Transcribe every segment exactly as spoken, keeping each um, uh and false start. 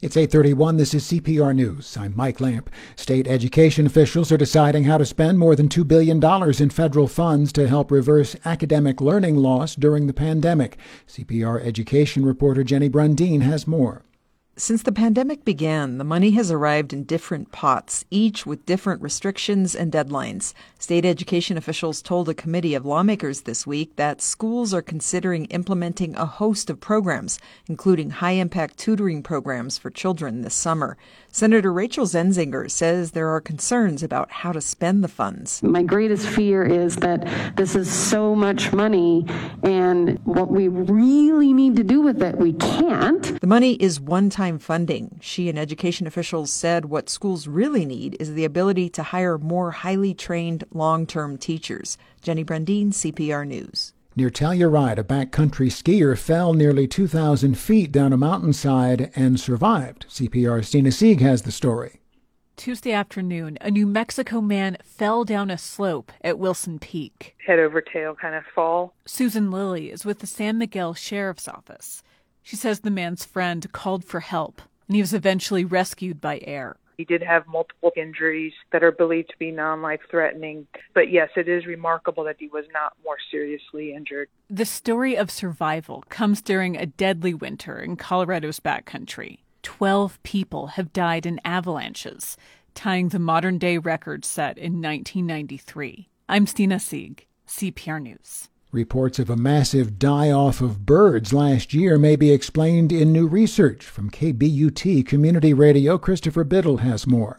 It's eight thirty-one. This is C P R News. I'm Mike Lamp. State education officials are deciding how to spend more than two billion dollars in federal funds to help reverse academic learning loss during the pandemic. C P R education reporter Jenny Brundin has more. Since the pandemic began, the money has arrived in different pots, each with different restrictions and deadlines. State education officials told a committee of lawmakers this week that schools are considering implementing a host of programs, including high-impact tutoring programs for children this summer. Senator Rachel Zenzinger says there are concerns about how to spend the funds. My greatest fear is that this is so much money, and what we really need to do with it, we can't. The money is one-time funding. She and education officials said what schools really need is the ability to hire more highly trained long-term teachers. Jenny Brundin, C P R News. Near Telluride, a backcountry skier fell nearly two thousand feet down a mountainside and survived. C P R's Stina Sieg has the story. Tuesday afternoon, a New Mexico man fell down a slope at Wilson Peak. Head over tail kind of fall. Susan Lilly is with the San Miguel Sheriff's Office. She says the man's friend called for help, and he was eventually rescued by air. He did have multiple injuries that are believed to be non-life-threatening. But yes, it is remarkable that he was not more seriously injured. The story of survival comes during a deadly winter in Colorado's backcountry. Twelve people have died in avalanches, tying the modern-day record set in nineteen ninety-three. I'm Stina Sieg, C P R News. Reports of a massive die-off of birds last year may be explained in new research. From K B U T Community Radio, Christopher Biddle has more.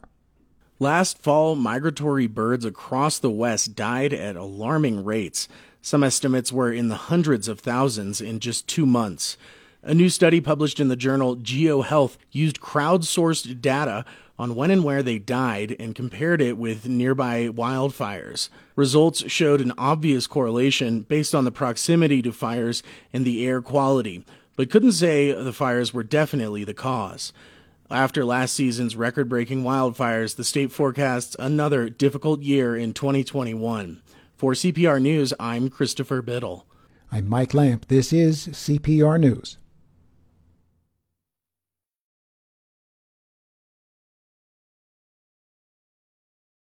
Last fall, migratory birds across the West died at alarming rates. Some estimates were in the hundreds of thousands in just two months. A new study published in the journal GeoHealth used crowdsourced data on when and where they died and compared it with nearby wildfires. Results showed an obvious correlation based on the proximity to fires and the air quality, but couldn't say the fires were definitely the cause. After last season's record-breaking wildfires, the state forecasts another difficult year in twenty twenty-one. For C P R News, I'm Christopher Biddle. I'm Mike Lamp. This is C P R News.